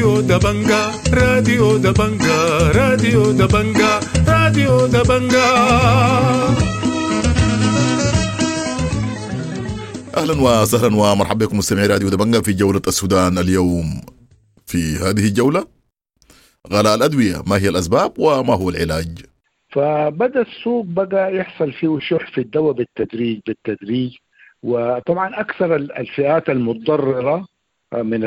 راديو دبنجا راديو دبنجا راديو دبنجا راديو دبنجا. أهلا وسهلا ومرحبا بكم مستمعي راديو دبنجا في جولة السودان اليوم. في هذه الجولة غلاء الأدوية، ما هي الأسباب وما هو العلاج؟ فبدأ السوق بقى يحصل فيه شح في الدواء بالتدريج، وطبعا أكثر الفئات المتضررة من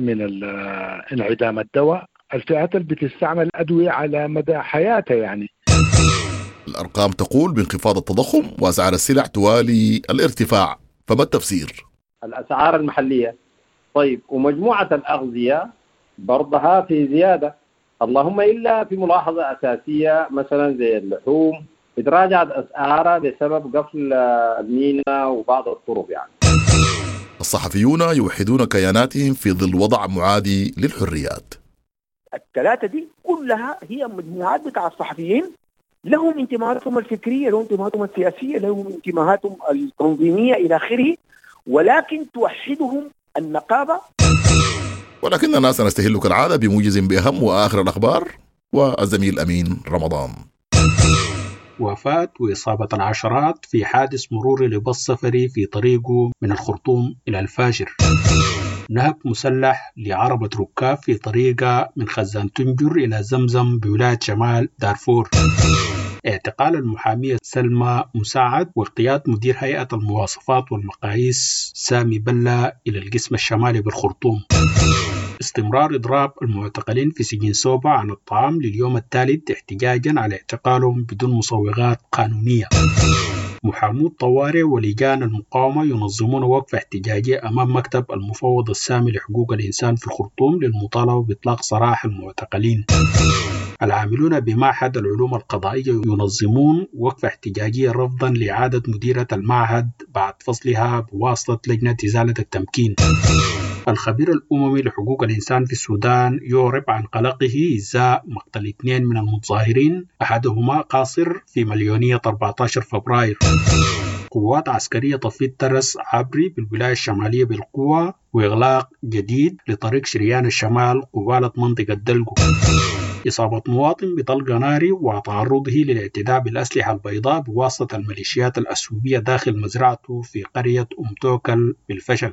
انعدام الدواء الفئات اللي بتستعمل أدوية على مدى حياتها يعني. الأرقام تقول بانخفاض التضخم وأسعار السلع توالي الارتفاع، فما التفسير؟ الأسعار المحلية طيب، ومجموعة الأغذية برضها في زيادة، اللهم إلا في ملاحظة أساسية مثلا زي اللحوم تراجعت أسعارها بسبب قفل المينا وبعض الطرق يعني. الصحفيون يوحدون كياناتهم في ظل وضع معادي للحريات. الثلاثة دي كلها هي مجموعات بتاع الصحفيين، لهم انتماءاتهم الفكرية، لهم انتماءاتهم السياسية، لهم انتماءاتهم التنظيمية إلى آخره، ولكن توحدهم النقابة. ولكننا سنستهل كالعادة بموجز بأهم وآخر الأخبار والزميل أمين رمضان. وفاة وإصابة العشرات في حادث مرور لباص سفري في طريقه من الخرطوم إلى الفاجر. نهب مسلح لعربة ركاب في طريقة من خزان تنجر إلى زمزم بولاية شمال دارفور. اعتقال المحامية سلمى مساعد واغتيال مدير هيئة المواصفات والمقاييس سامي بلا إلى القسم الشمالي بالخرطوم. استمرار إضراب المعتقلين في سجن سوبا عن الطعام لليوم الثالث احتجاجا على اعتقالهم بدون مصوغات قانونية. محامو الطوارئ ولجان المقاومة ينظمون وقفة احتجاجية أمام مكتب المفوض السامي لحقوق الإنسان في الخرطوم للمطالبة بإطلاق سراح المعتقلين. العاملون بمعهد العلوم القضائية ينظمون وقفة احتجاجية رفضا لإعادة مديرة المعهد بعد فصلها بواسطة لجنة إزالة التمكين. الخبير الأممي لحقوق الإنسان في السودان يعرب عن قلقه إزاء مقتل 2 من المتظاهرين، أحدهما قاصر في مليونية 14 فبراير. قوات عسكرية طفت ترس عبري بالولاية الشمالية بالقوة، وإغلاق جديد لطريق شريان الشمال قبالة منطقة دلقو. إصابة مواطن بطلقة ناري وتعرضه للاعتداء بالأسلحة البيضاء بواسطة الميليشيات الأثيوبية داخل مزرعته في قرية توكل بالفشل.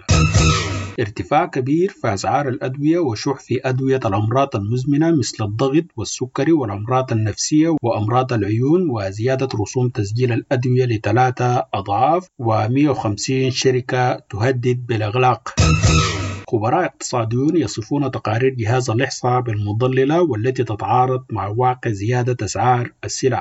ارتفاع كبير في أسعار الأدوية وشح في أدوية الأمراض المزمنة مثل الضغط والسكري والأمراض النفسية وأمراض العيون، وزيادة رسوم تسجيل الأدوية ل3 أضعاف، و150 شركة تهدد بالإغلاق. خبراء اقتصاديون يصفون تقارير جهاز الإحصاء بالمضللة والتي تتعارض مع واقع زيادة أسعار السلع.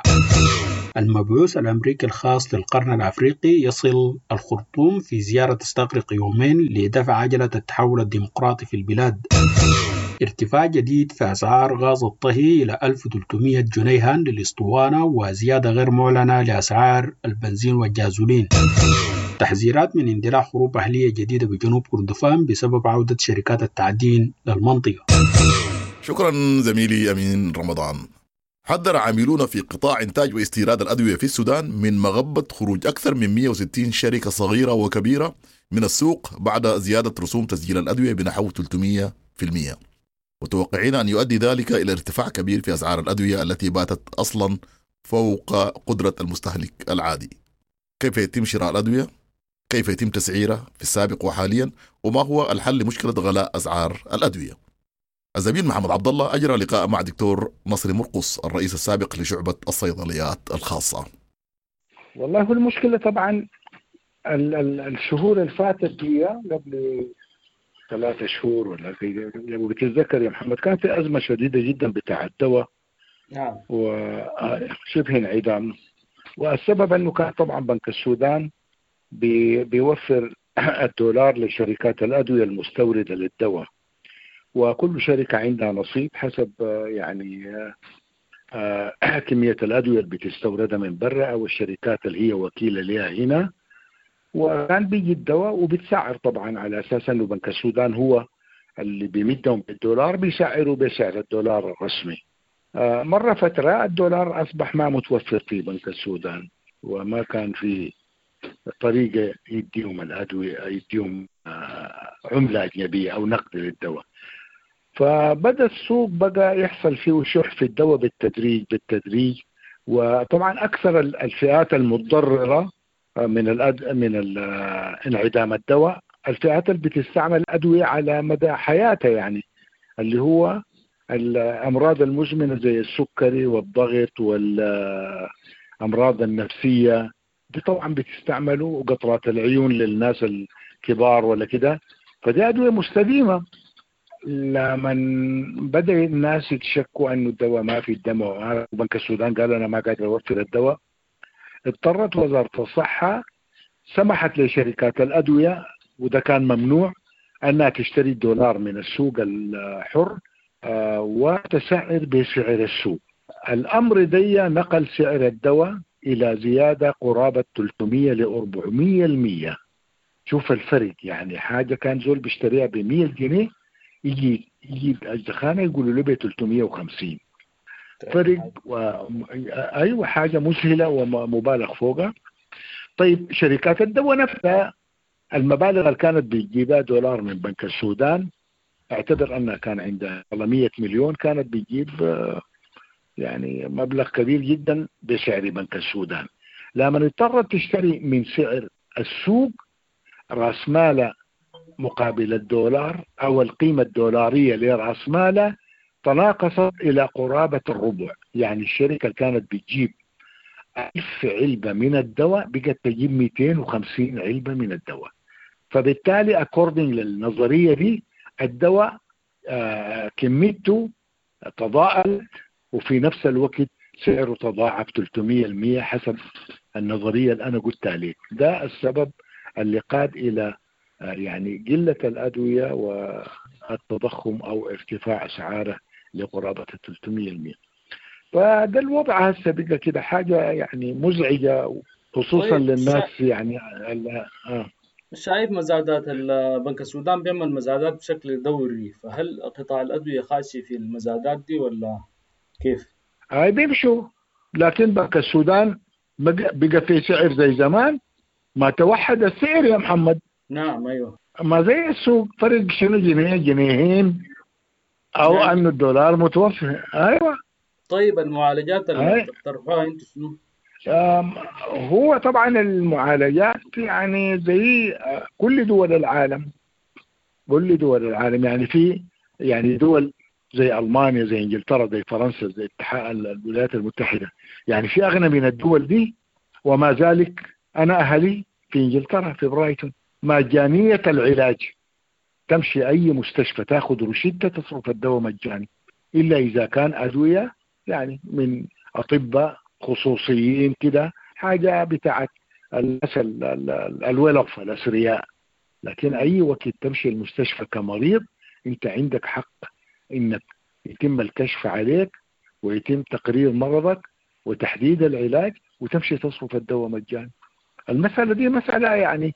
المبعوث الأمريكي الخاص للقرن الأفريقي يصل الخرطوم في زيارة تستغرق يومين لدفع عجلة التحول الديمقراطي في البلاد. ارتفاع جديد في أسعار غاز الطهي إلى 1300 جنيها للإسطوانة، وزيادة غير معلنة لأسعار البنزين والجازولين. تحذيرات من اندلاع حروب أهلية جديدة بجنوب كردفان بسبب عودة شركات التعدين للمنطقة. شكرا زميلي أمين رمضان. حذر عاملون في قطاع إنتاج واستيراد الأدوية في السودان من مغبة خروج أكثر من 160 شركة صغيرة وكبيرة من السوق بعد زيادة رسوم تسجيل الأدوية بنحو 300%، متوقعين أن يؤدي ذلك إلى ارتفاع كبير في أسعار الأدوية التي باتت أصلا فوق قدرة المستهلك العادي. كيف يتم شراء الأدوية؟ كيف يتم تسعيرها في السابق وحاليا؟ وما هو الحل لمشكلة غلاء أسعار الأدوية؟ الزميل محمد عبد الله أجرى لقاء مع دكتور نصر مرقص الرئيس السابق لشعبة الصيدليات الخاصة. والله المشكلة طبعا الشهور اللي فاتت هي قبل 3 شهور ولا لو بتتذكر يا محمد كان في أزمة شديدة جدا بتاع الدواء وشبه انعدام، والسبب أنه كان طبعا بنك السودان بيوفر الدولار لشركات الأدوية المستوردة للدواء، وكل شركة عندها نصيب حسب يعني كمية الأدوية اللي بتستوردها من برا أو الشركات اللي هي وكيلة لها هنا، وكان بيجي الدواء وبتسعر طبعا على أساس أنه بنك السودان هو اللي بيمدهم بالدولار، بيسعروا بسعر الدولار الرسمي. مرة فترة الدولار أصبح ما متوفر في بنك السودان، وما كان في طريقة يديهم الأدوية، يديهم عملة أجنبية أو نقد للدواء. فبدأ السوق بقى يحصل فيه شح في الدواء بالتدريج. وطبعا أكثر الفئات المتضررة من انعدام الدواء الفئات اللي بتستعمل أدوية على مدى حياتها، يعني اللي هو الأمراض المزمنة زي السكري والضغط والأمراض النفسية، دي طبعا بتستعملوا، وقطرات العيون للناس الكبار ولا كده، فدي أدوية مستديمة. لما بدأ الناس يتشكوا أنه الدواء ما في الدواء، بنك السودان قال أنا ما قادر أوفر الدواء، اضطرت وزارة الصحة سمحت لشركات الأدوية، وده كان ممنوع، أنها تشتري الدولار من السوق الحر وتسعر بسعر السوق. الأمر دي نقل سعر الدواء إلى زيادة قرابة 300 ل 400%. شوف الفرق، يعني حاجة كان زول بيشتريها ب 100 جنيه يجي الدخانة يقولوا له ب 350. فرق أيوة، حاجة مسهلة ومبالغ فوقها. طيب شركات الدواء نفسها المبالغ اللي كانت بتجيبها دولار من بنك السودان، اعتبر أنها كان عندها 100 مليون، كانت بتجيب يعني مبلغ كبير جدا بسعر بنك السودان. لما اضطرت تشتري من سعر السوق، راس مالها مقابل الدولار أو القيمة الدولارية لرأس مالها تناقصت إلى قرابة الربع. يعني الشركة كانت بتجيب 1000 علبة من الدواء بقت تجيب 250 علبة من الدواء. فبالتالي according للنظرية دي الدواء كميته تضاءلت، وفي نفس الوقت سعره تضاعف 300% حسب النظرية اللي أنا قلتها لك. ده السبب اللي قاد إلى يعني قلة الأدوية والتضخم أو ارتفاع أسعاره لقرابة 300%. فده الوضع هسه بقى كده حاجة يعني مزعجة، خصوصا طيب للناس يعني شايف مزادات بنك السودان بيعمل مزادات بشكل دوري، فهل قطاع الأدوية خاشي في المزادات دي ولا كيف؟ هاي بيمشوا، لكن بنك السودان بقى في سعر زي زمان، ما توحد السعر يا محمد. نعم أيوه، ما زي السوق، فرق شنو جنيه جنيهين أو يعني أنه الدولار متوفر. أيوه. طيب المعالجات اللي بتقترحوها انتوا شنو؟ هو طبعا المعالجات يعني زي كل دول العالم، يعني في يعني دول زي ألمانيا زي إنجلترا زي فرنسا زي الولايات المتحدة، يعني في أغنى من الدول دي، وما ذلك أنا أهلي في إنجلترا في برايتون مجانية العلاج. تمشي أي مستشفى تأخذ روشتة تصرف الدواء مجاني، إلا إذا كان أدوية يعني من أطباء خصوصيين كده، حاجة بتاعت الناس الولف الأثرياء. لكن أي وقت تمشي المستشفى كمريض أنت عندك حق إنك يتم الكشف عليك ويتم تقرير مرضك وتحديد العلاج وتمشي تصرف الدواء مجاني. المسألة دي مسألة يعني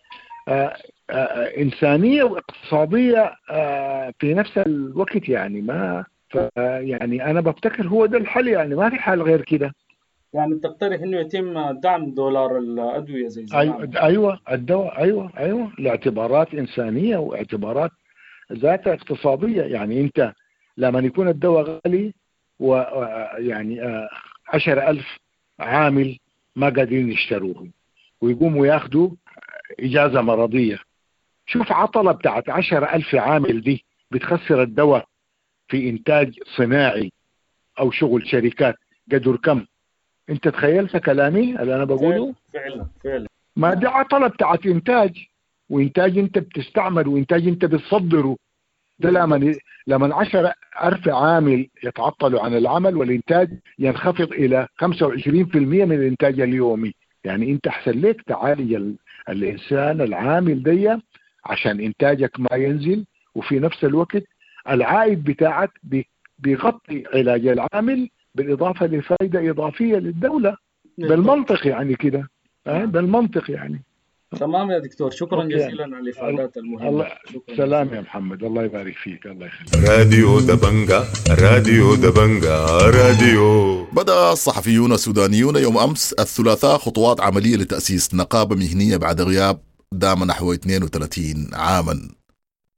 إنسانية واقتصادية في نفس الوقت، يعني ما يعني أنا بفتكر هو ده الحل، يعني ما في حل غير كده. يعني تقترح إنه يتم دعم دولار الأدوية زي زمان؟ أيوة الدواء، أيوة لاعتبارات إنسانية واعتبارات ذات اقتصادية. يعني أنت لما يكون الدواء غالي ويعني 10,000 عامل ما قادرين يشتروه ويقوموا ياخدوا إجازة مرضية، شوف عطلة بتاعت 10,000 عامل دي بتخسر الدواء في إنتاج صناعي أو شغل شركات قدر كم؟ أنت تخيلت كلامي اللي أنا بقوله؟ فعلا ما دي عطلة بتاعت إنتاج، وإنتاج أنت بتستعمل وإنتاج أنت بتصدره. ده لما 10,000 عامل يتعطلوا عن العمل والإنتاج ينخفض إلى 25% من الإنتاج اليومي. يعني أنت أحسن لك تعالج الإنسان العامل دي عشان إنتاجك ما ينزل، وفي نفس الوقت العائد بتاعك بيغطي علاج العامل بالإضافة لفائدة إضافية للدولة. بالمنطق يعني كده، بالمنطق يعني. تمام يا دكتور، شكرا جزيلا على الإفادات المهمة. سلام يا محمد، الله يبارك فيك، الله يخليك. راديو دبنجا، راديو دبنجا، راديو. بدأ الصحفيون السودانيون يوم أمس الثلاثاء خطوات عملية لتأسيس نقابة مهنية بعد غياب دام نحو 32 عاما.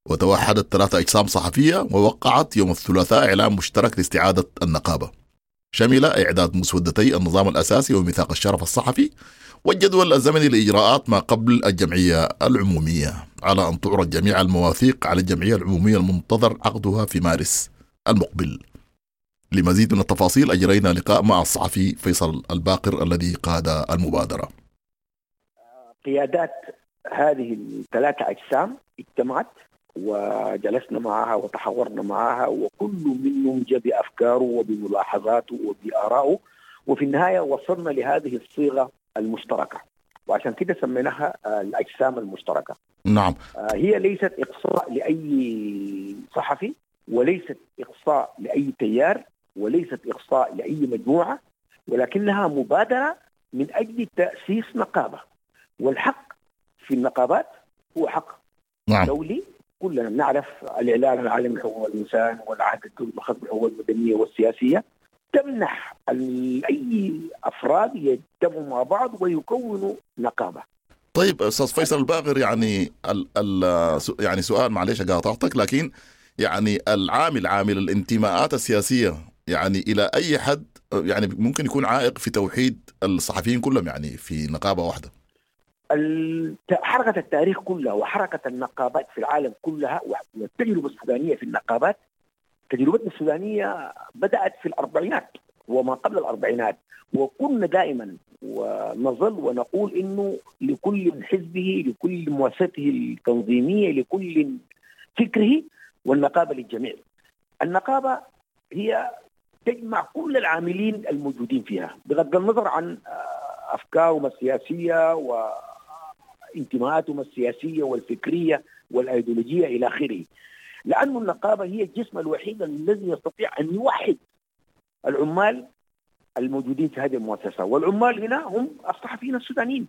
وتوحدت 3 أجسام صحفية ووقعت يوم الثلاثاء إعلان مشترك لاستعادة النقابة، شمل إعداد مسودتي النظام الأساسي وميثاق الشرف الصحفي والجدول الزمني لإجراءات ما قبل الجمعية العمومية، على أن تعرض جميع المواثيق على الجمعية العمومية المنتظر عقدها في مارس المقبل. لمزيد من التفاصيل أجرينا لقاء مع الصحفي فيصل الباقر الذي قاد المبادرة. قيادات هذه ال3 أجسام اجتمعت وجلسنا معها وتحاورنا معها، وكل منهم جاء بأفكاره وبملاحظاته وبآرائه، وفي النهاية وصلنا لهذه الصيغة المشتركة، وعشان كده سميناها الأجسام المشتركة. نعم. هي ليست إقصاء لأي صحفي، وليست إقصاء لأي تيار، وليست إقصاء لأي مجموعة، ولكنها مبادرة من أجل تأسيس نقابة. والحق في النقابات هو حق دولي، كلنا نعرف الإعلان العالمي لحقوق الإنسان والعهد الدولي لخدمة الحقوق المدنية والسياسية تمنح أي أفراد يجتمعوا مع بعض ويكونوا نقابة. طيب أستاذ فيصل الباقر، يعني يعني سؤال معلش قاطعتك، لكن يعني عامل الانتماءات السياسية يعني إلى أي حد يعني ممكن يكون عائق في توحيد الصحفيين كلهم يعني في نقابة واحدة؟ حركة التاريخ كلها وحركة النقابات في العالم كلها والتجربة السودانية في النقابات، تجربتنا السودانية بدأت في الأربعينات وما قبل الأربعينات، وكنا دائما ونظل ونقول إنه لكل حزبه، لكل مؤسسته التنظيمية، لكل فكره، والنقابة للجميع. النقابة هي تجمع كل العاملين الموجودين فيها بغض النظر عن أفكارهم السياسية وانتماءاتهم السياسية والفكرية والأيديولوجية إلى آخره، لأن النقابة هي الجسم الوحيد الذي يستطيع أن يوحد العمال الموجودين في هذه المؤسسة، والعمال هنا هم الصحفيين السودانيين.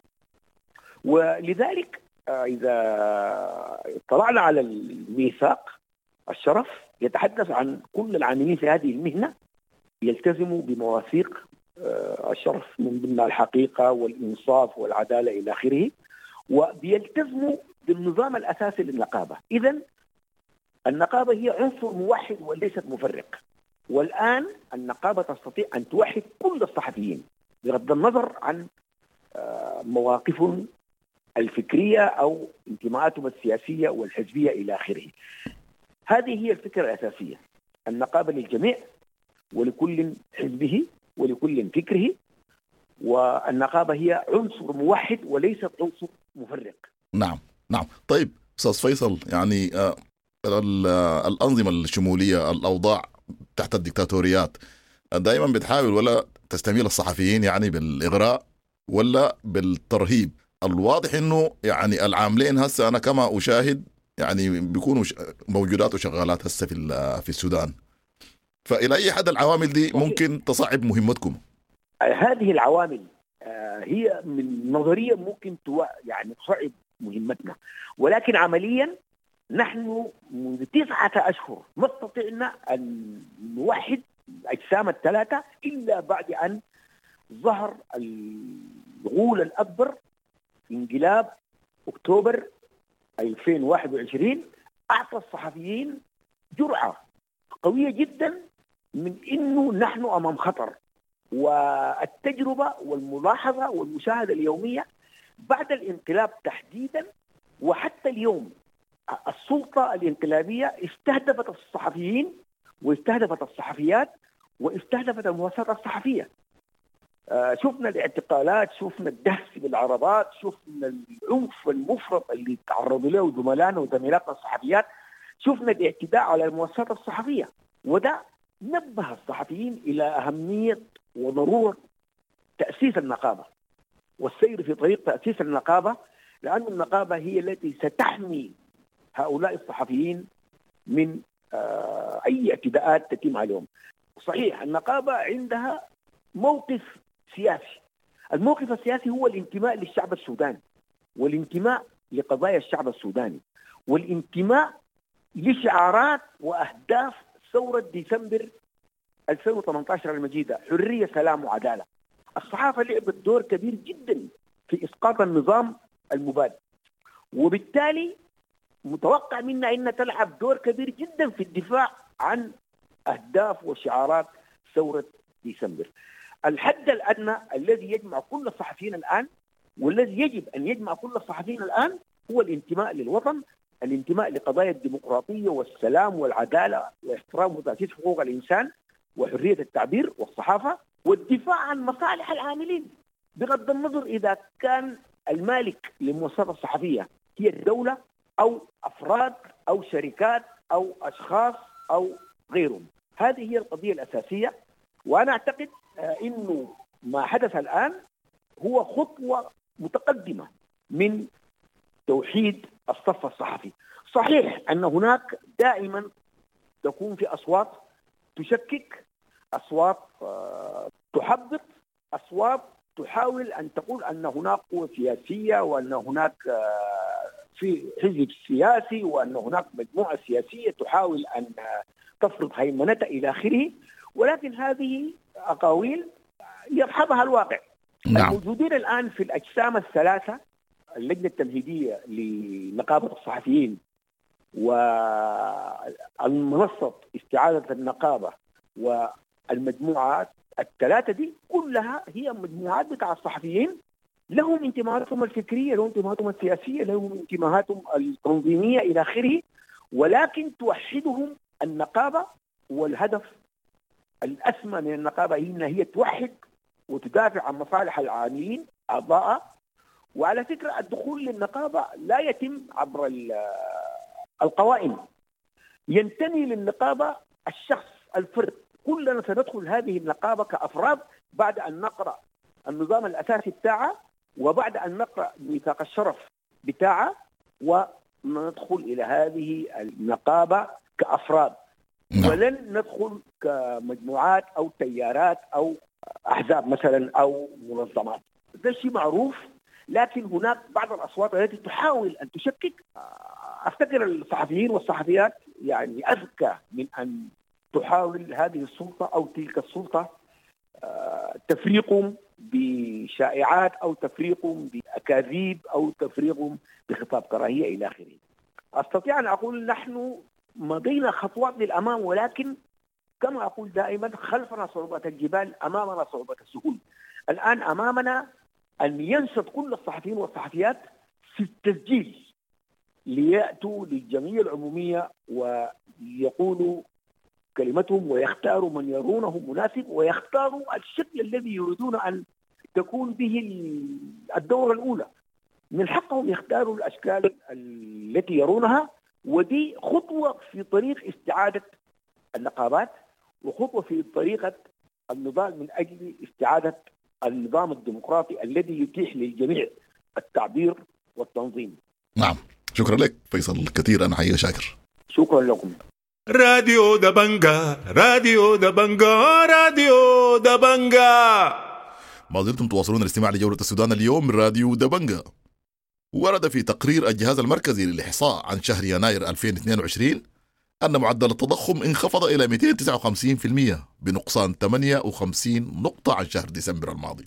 ولذلك إذا اطلعنا على الميثاق الشرف يتحدث عن كل العاملين في هذه المهنة يلتزموا بمواثيق الشرف من ضمن الحقيقة والإنصاف والعدالة إلى آخره، وبيلتزموا بالنظام الأساسي للنقابة. إذن النقابة هي عنصر موحد وليست مفرق، والآن النقابة تستطيع أن توحد كل الصحفيين بغض النظر عن مواقفهم الفكرية أو انتماءاتهم السياسية والحزبية إلى آخره. هذه هي الفكرة الأساسية، النقابة للجميع ولكل حزبه ولكل فكره، والنقابة هي عنصر موحد وليست عنصر مفرق. نعم. طيب أستاذ فيصل، يعني الأنظمة الشمولية، الأوضاع تحت الدكتاتوريات دائما بتحاول ولا تستميل الصحفيين يعني بالإغراء ولا بالترهيب. الواضح إنه يعني العاملين هسه أنا كما أشاهد يعني بيكونوا موجودات وشغالات هسه في السودان، فإلى أي حد العوامل دي ممكن تصعب مهمتكم؟ هذه العوامل هي من نظرية ممكن يعني تصعب مهمتنا، ولكن عمليا نحن منذ 9 أشهر ما استطعنا أن نوحد الأجسام ال3 إلا بعد أن ظهر الغول الأكبر انقلاب أكتوبر 2021. أعطى الصحفيين جرعة قوية جدا من إنه نحن أمام خطر، والتجربة والملاحظة والمشاهدة اليومية بعد الانقلاب تحديدا وحتى اليوم السلطة الانقلابية استهدفت الصحفيين واستهدفت الصحفيات واستهدفت المؤسسات الصحفية. شفنا الاعتقالات، شفنا الدهس بالعربات، شفنا العنف المفرط اللي تعرضوا له زملائنا وزميلاتنا الصحفيات، شفنا الاعتداء على المؤسسات الصحفية، وده نبه الصحفيين إلى أهمية وضرورة تأسيس النقابة والسير في طريق تأسيس النقابة، لأن النقابة هي التي ستحمي هؤلاء الصحفيين من أي اعتداءات تتم عليهم. صحيح النقابة عندها موقف سياسي، الموقف السياسي هو الانتماء للشعب السوداني والانتماء لقضايا الشعب السوداني والانتماء لشعارات وأهداف ثورة ديسمبر 2018 المجيدة: حرية، سلام، وعدالة. الصحافة لعبت دور كبير جدا في إسقاط النظام المباد، وبالتالي متوقع منا أن تلعب دور كبير جدا في الدفاع عن أهداف وشعارات ثورة ديسمبر. الحد الأدنى الذي يجمع كل الصحفيين الآن، والذي يجب أن يجمع كل الصحفيين الآن، هو الانتماء للوطن، الانتماء لقضايا الديمقراطية والسلام والعدالة واحترام وتأسيس حقوق الإنسان وحرية التعبير والصحافة، والدفاع عن مصالح العاملين، بغض النظر إذا كان المالك للمؤسسات الصحفية هي الدولة أو أفراد أو شركات أو أشخاص أو غيرهم. هذه هي القضية الأساسية، وأنا أعتقد إنه ما حدث الآن هو خطوة متقدمة من توحيد الصف الصحفي. صحيح أن هناك دائما تكون في أصوات تشكك، أصوات تحبط، أصوات تحاول أن تقول أن هناك قوة سياسية وأن هناك في حزب سياسي وأن هناك مجموعة سياسية تحاول أن تفرض هيمنتها إلى آخره، ولكن هذه أقاويل يصحبها الواقع. نعم. الموجودين الآن في الأجسام الثلاثة، اللجنة التمهيدية لنقابة الصحفيين والمنصة استعادة النقابة والمجموعات الثلاثة دي كلها هي مجموعات بتاع الصحفيين، لهم انتماءاتهم الفكرية، لهم انتماءاتهم السياسية، لهم انتماءاتهم التنظيمية إلى آخره، ولكن توحدهم النقابة. والهدف الأسمى من النقابة هي توحد وتدافع عن مصالح العاملين أعضاء. وعلى فكرة الدخول للنقابة لا يتم عبر القوائم، ينتمي للنقابة الشخص الفرد. كلنا سندخل هذه النقابة كأفراد بعد أن نقرأ النظام الأساسي بتاعها وبعد أن نقرأ ميثاق الشرف بتاعها، وندخل إلى هذه النقابة كأفراد، ولن ندخل كمجموعات أو تيارات أو أحزاب مثلا أو منظمات. ده شيء معروف، لكن هناك بعض الأصوات التي تحاول أن تشكك. أفتكر الصحفيين والصحفيات يعني أذكى من أن تحاول هذه السلطة أو تلك السلطة تفريقهم بشائعات أو تفريقهم بأكاذيب أو تفريقهم بخطاب كراهية إلى آخره. أستطيع أن أقول نحن مضينا خطوات للأمام، ولكن كما أقول دائما خلفنا صعوبة الجبال أمامنا صعوبة السهول. الآن أمامنا أن ينشط كل الصحفيين والصحفيات في التسجيل ليأتوا للجمعية العمومية ويقولوا كلمتهم ويختاروا من يرونه مناسب ويختاروا الشكل الذي يريدون أن تكون به الدورة الأولى. من حقهم يختاروا الأشكال التي يرونها، ودي خطوة في طريق استعادة النقابات وخطوة في طريقة النضال من أجل استعادة النظام الديمقراطي الذي يتيح للجميع التعبير والتنظيم. نعم، شكرا لك فيصل كثير، أنا حقيقة شاكر. شكرا لكم. راديو دبنجا، راديو دبنجا، راديو دبنجا. ما زلتم تواصلون الاستماع لجولة السودان اليوم من راديو دبنجا. ورد في تقرير الجهاز المركزي للإحصاء عن شهر يناير 2022 أن معدل التضخم انخفض إلى 259% بنقصان 58 نقطة عن شهر ديسمبر الماضي،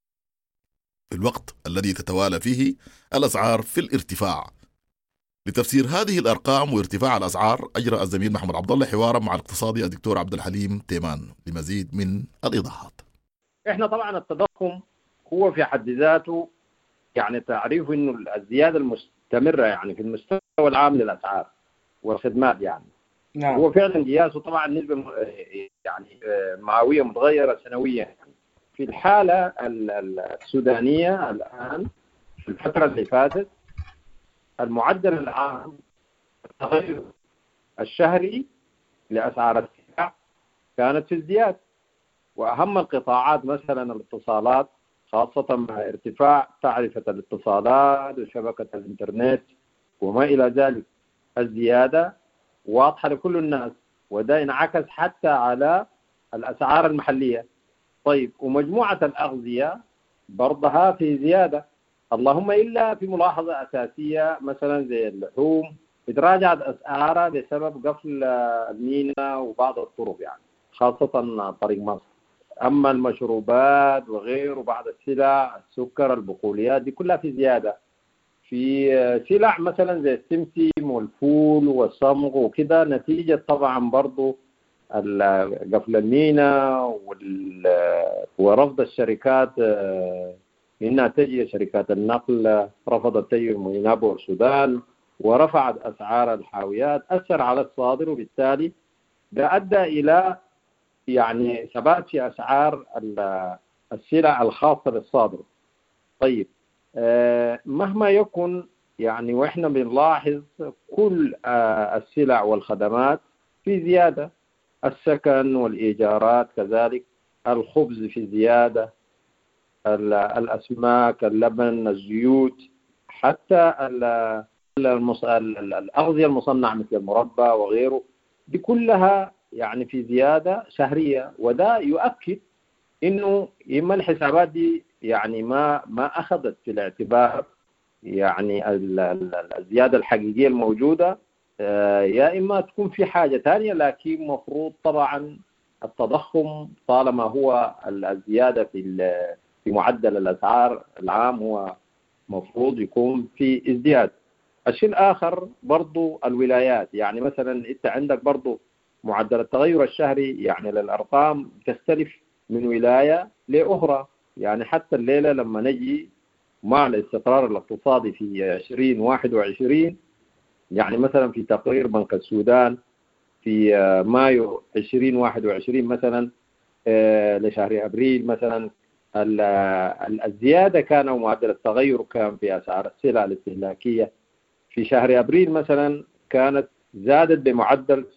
في الوقت الذي تتوالى فيه الأسعار في الارتفاع. لتفسير هذه الأرقام وارتفاع الأسعار أجرى الزميل محمد عبد الله حوارا مع الاقتصادي الدكتور عبد الحليم تيمان لمزيد من الإيضاحات. احنا طبعا التضخم هو في حد ذاته يعني تعريف انه الزياده المستمره يعني في المستوى العام للاسعار والخدمات يعني. نعم. هو فعلا قياسه طبعا نسبه يعني مئويه متغيره سنويا. في الحاله السودانيه الان في الفتره اللي فاتت المعدل العام التغير الشهري لاسعار السلع كانت في ازدياد، واهم القطاعات مثلا الاتصالات، خاصة مع ارتفاع تعرفة الاتصالات وشبكة الإنترنت وما إلى ذلك، الزيادة واضحة لكل الناس، وده ينعكس حتى على الأسعار المحلية. طيب، ومجموعة الأغذية برضها في زيادة، اللهم إلا في ملاحظة أساسية مثلا زي اللحوم تراجعت أسعارها بسبب قفل المينا وبعض الطرق يعني، خاصة طريق مصر. أما المشروبات وغيره بعض السلع، السكر، البقوليات، دي كلها في زيادة. في سلع مثلا زي السمسم والفول والصمغ وكده، نتيجة طبعا برضو قفل الميناء ورفض الشركات إنها تجي، شركات النقل رفضت تجي من ينابع السودان ورفعت أسعار الحاويات، أثر على الصادر، وبالتالي ده أدى إلى يعني ثبات في أسعار السلع الخاصة بالصادر. طيب مهما يكن يعني، وإحنا بنلاحظ كل السلع والخدمات في زيادة، السكن والإيجارات كذلك، الخبز في زيادة، الأسماك، اللبن، الزيوت، حتى الأغذية المصنعة مثل المربى وغيره، دي كلها يعني في زيادة شهرية. وده يؤكد إنه إما الحسابات دي يعني ما أخذت في الاعتبار يعني الزيادة الحقيقية الموجودة، يا إما تكون في حاجة ثانية. لكن مفروض طبعا التضخم طالما هو الزيادة في معدل الأسعار العام هو مفروض يكون في ازدياد. الشيء الآخر برضو الولايات، يعني مثلا أنت عندك برضو معدل التغير الشهري يعني للأرقام تختلف من ولاية لأخرى. يعني حتى الليلة لما نجي مع الاستقرار الاقتصادي في 2021، يعني مثلا في تقرير بنك السودان في مايو 2021 مثلا لشهر أبريل مثلا، الزيادة كان معدل التغير كان في أسعار السلع الاستهلاكية في شهر أبريل مثلا كانت زادت بمعدل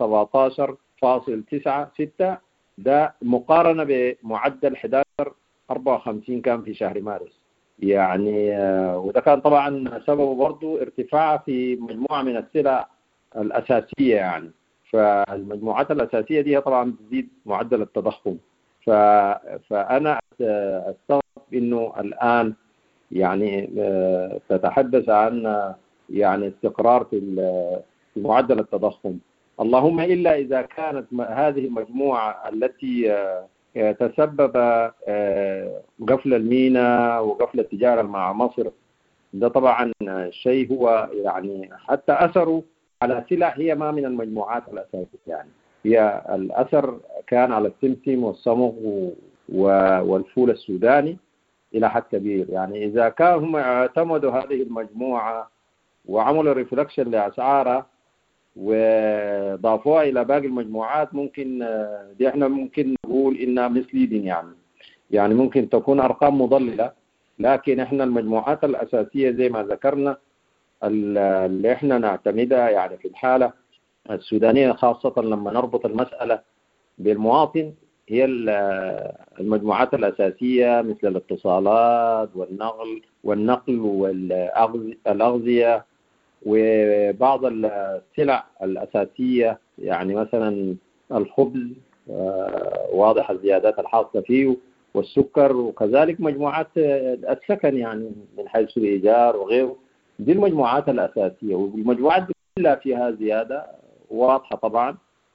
17.96، ده مقارنة بمعدل 11.54 كان في شهر مارس. يعني وده كان طبعا سببه برضو ارتفاع في مجموعة من السلع الأساسية يعني. فالمجموعات الأساسية دي طبعا تزيد معدل التضخم. فأنا أستغرب إنه الآن يعني تتحدث عن يعني استقرار في معدل التضخم، اللهم إلا إذا كانت هذه المجموعة التي تسبب قفل الميناء وقفل التجارة مع مصر، ده طبعا شيء هو يعني حتى أثره على سلع هي ما من المجموعات الأساسية. يعني هي الأثر كان على السمسم والصمغ والفول السوداني إلى حد كبير. يعني إذا كان هم اعتمدوا هذه المجموعة وعملوا ريفلكشن لأسعارها وضافوها إلى باقي المجموعات، ممكن دي احنا ممكن نقول إنها مسليدين يعني ممكن تكون أرقام مضللة. لكن احنا المجموعات الأساسية زي ما ذكرنا اللي احنا نعتمدها يعني في الحالة السودانية، خاصة لما نربط المسألة بالمواطن، هي المجموعات الأساسية مثل الاتصالات والنقل والأغذية وبعض السلع الأساسية. يعني مثلا الخبز واضح الزيادات الحاصلة فيه، والسكر، وكذلك مجموعات السكن يعني من حيث الإيجار وغيره. دي المجموعات الأساسية، والمجموعات كلها فيها زيادة واضحة طبعا.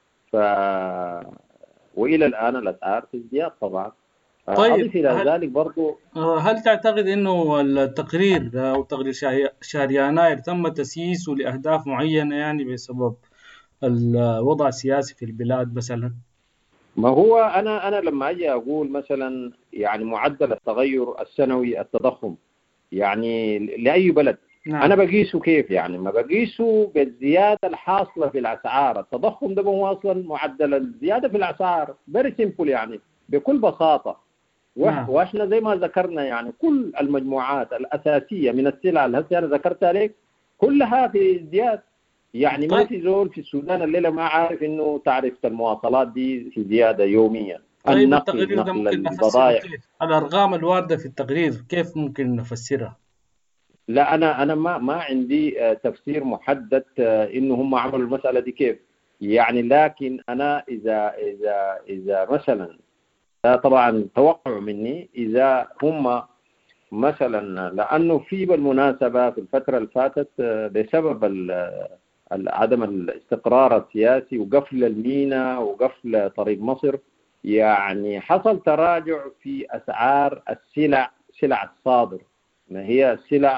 وإلى الآن الأسعار في ازدياد طبعا. طيب أضيف إلى ذلك برضو، هل تعتقد أنه التقرير أو تقرير شهر يناير تم تسييسه لأهداف معينة يعني بسبب الوضع السياسي في البلاد مثلا؟ ما هو أنا لما أجي أقول مثلا يعني معدل التغير السنوي التضخم يعني لأي بلد، نعم. أنا بقيسه كيف؟ يعني ما بقيسه بالزيادة الحاصلة في الأسعار. التضخم ده هو أصلا معدل الزيادة في الأسعار، very simple يعني بكل بساطة. واحنا زي ما ذكرنا يعني كل المجموعات الأساسية من السلع اللي أنا ذكرتها لك كلها في ازدياد. يعني ما في زول في السودان الليلة ما عارف إنه تعرفة المواصلات دي في زيادة يوميا. طيب التقرير ده ممكن نفسره كيف؟ الأرقام الواردة في التقرير كيف ممكن نفسرها؟ لا أنا ما عندي تفسير محدد إنه هم عملوا المسألة دي كيف يعني. لكن أنا إذا مثلا طبعا توقع مني إذا هم مثلا، لأنه في بالمناسبة في الفترة اللي فاتت بسبب عدم الاستقرار السياسي وقفل الميناء وقفل طريق مصر، يعني حصل تراجع في أسعار سلع الصادر، ما هي السلع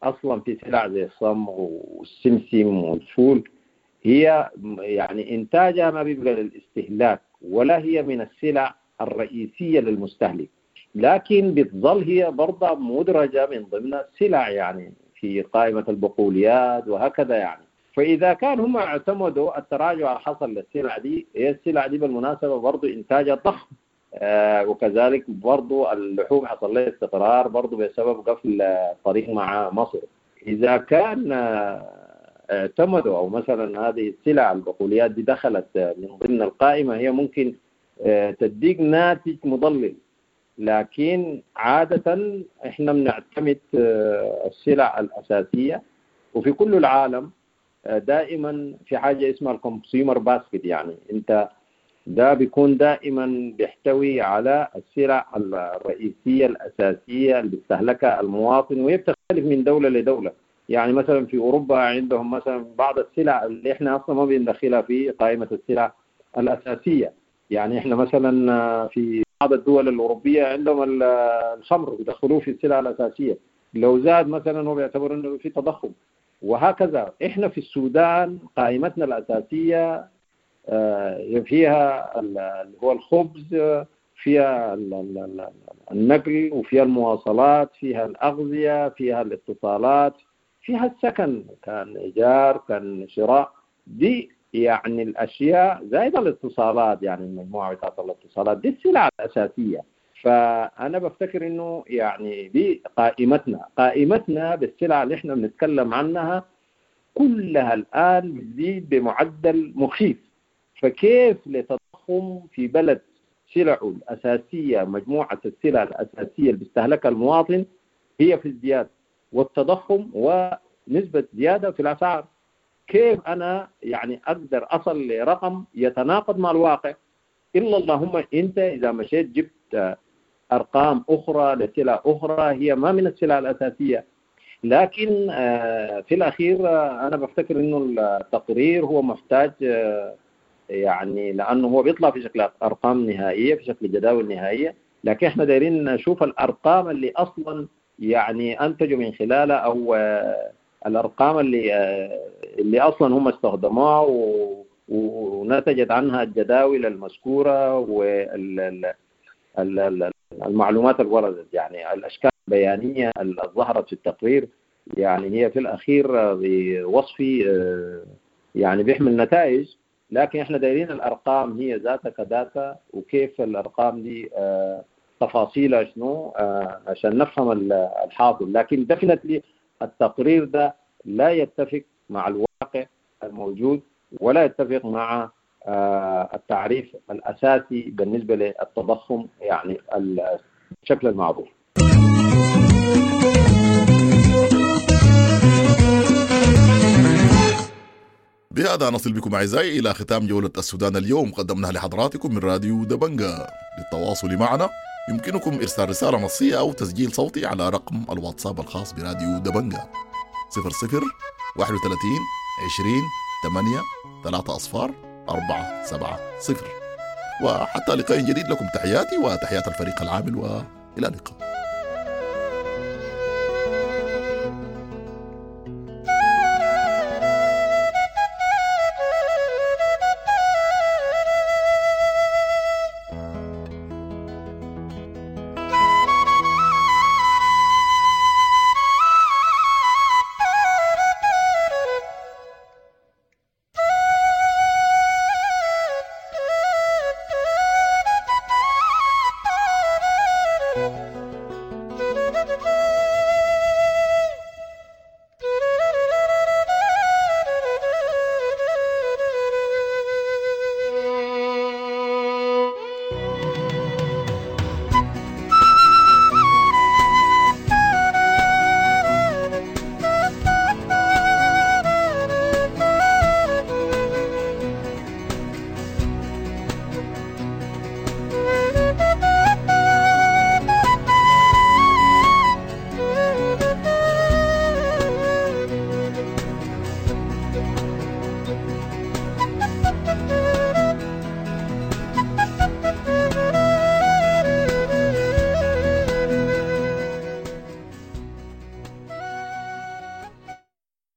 أصلا في سلع زي الصمغ والسمسم والفول هي يعني إنتاجها ما بيبقى للاستهلاك ولا هي من السلع الرئيسية للمستهلك، لكن بتظل هي برضه مدرجة من ضمن السلع يعني في قائمة البقوليات وهكذا يعني. فإذا كان هم اعتمدوا التراجع الحصل للسلع دي، هي السلع دي بالمناسبة برضو إنتاجها ضخم، وكذلك برضو اللحوم حصل لها استقرار برضو بسبب قفل الطريق مع مصر. إذا كان اعتمدوا أو مثلا هذه السلع البقوليات دي دخلت من ضمن القائمة، هي ممكن تديك ناتج مضلل، لكن عادة إحنا بنعتمد السلع الأساسية، وفي كل العالم دائما في حاجة اسمها الكونسيومر باسكت، يعني انت ده بيكون دائما بيحتوي على السلع الرئيسية الأساسية اللي بيستهلكها المواطن، وهي بتختلف من دولة لدولة. يعني مثلا في أوروبا عندهم مثلا بعض السلع اللي احنا أصلا ما بندخلها في قائمة السلع الأساسية. يعني احنا مثلا في بعض الدول الأوروبية عندهم الخمر بيدخلوه في السلع الأساسية، لو زاد مثلا هو بيعتبر انه في تضخم، وهكذا. احنا في السودان قائمتنا الأساسية فيها اللي هو الخبز، فيها النقل، وفيها المواصلات، فيها الأغذية، فيها الاتصالات، فيها السكن، كان إيجار كان شراء، دي يعني الأشياء زائد الاتصالات، يعني المجموعة بتاعت الاتصالات دي السلع الأساسية. فأنا بفتكر إنه يعني دي قائمتنا بالسلع اللي إحنا بنتكلم عنها كلها الآن بتزيد بمعدل مخيف. فكيف لتضخم في بلد سلعه الأساسية، مجموعة السلع الأساسية اللي بيستهلكها المواطن هي في ازدياد، والتضخم ونسبة زيادة في الأسعار، كيف أنا يعني أقدر أصل لرقم يتناقض مع الواقع؟ إلا اللهم أنت إذا مشيت جبت أرقام أخرى لسلع أخرى هي ما من السلع الأساسية. لكن في الأخير أنا بفتكر إنه التقرير هو محتاج يعني، لأنه هو بيطلع في شكل أرقام نهائية، في شكل جداول نهائية، لكن إحنا دايرين نشوف الأرقام اللي أصلا يعني أنتجوا من خلالها، أو الأرقام اللي أصلا هم استخدموها ونتجت عنها الجداول المذكورة والمعلومات اللي وردت، يعني الأشكال البيانية اللي ظهرت في التقرير، يعني هي في الأخير بوصفي يعني بيحمل نتائج، لكن احنا دايرين الأرقام هي ذاتها كذاتها، وكيف الأرقام دي تفاصيلها شنو عشان نفهم الحاصل. لكن دفنتلي التقرير ده لا يتفق مع الواقع الموجود، ولا يتفق مع التعريف الأساسي بالنسبة للتضخم، يعني الشكل المعروف. بهذا نصل بكم أعزائي إلى ختام جولة السودان اليوم، قدمناها لحضراتكم من راديو دبنجة. للتواصل معنا يمكنكم إرسال رسالة نصية أو تسجيل صوتي على رقم الواتساب الخاص براديو دبنجة 00 31 20 8 3 أصفار 470. وحتى لقاء جديد، لكم تحياتي وتحيات الفريق العامل، وإلى اللقاء.